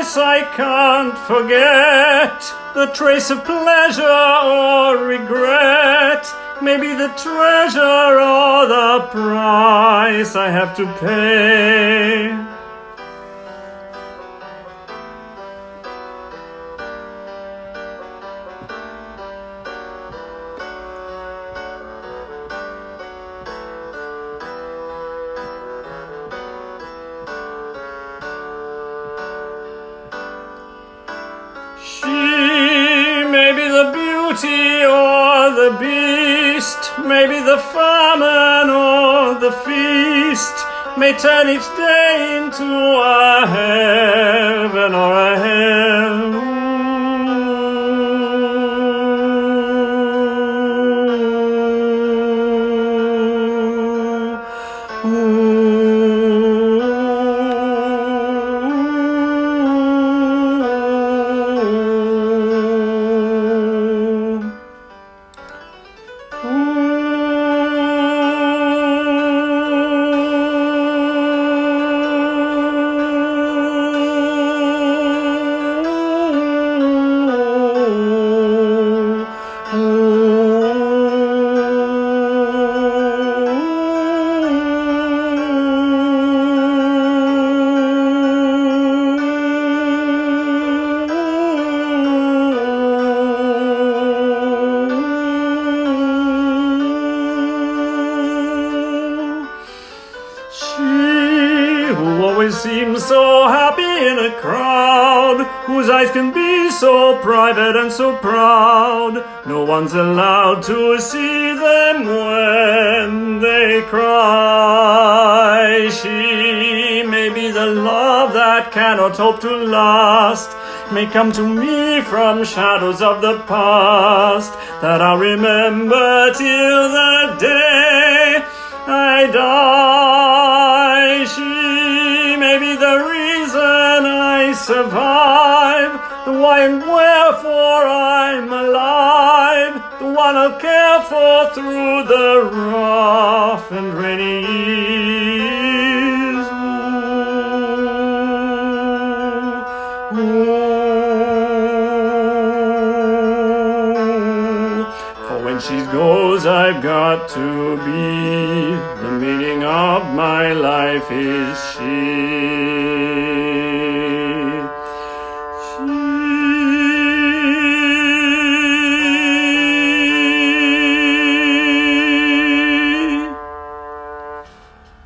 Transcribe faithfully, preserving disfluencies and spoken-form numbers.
yes, I can't forget the trace of pleasure or regret. Maybe the treasure or the price I have to pay. She may be the beauty or the beast, maybe the famine or the feast, may turn each day into a heaven or a hell. Seems so happy in a crowd, whose eyes can be so private and so proud. No one's allowed to see them when they cry. She may be the love that cannot hope to last, may come to me from shadows of the past, that I'll remember till the day I die. She may be the reason I survive, the why and wherefore I'm alive, the one I'll care for through the rough and rainy years. Ooh, ooh. For when she goes, I've got to be, the meaning of my life is she.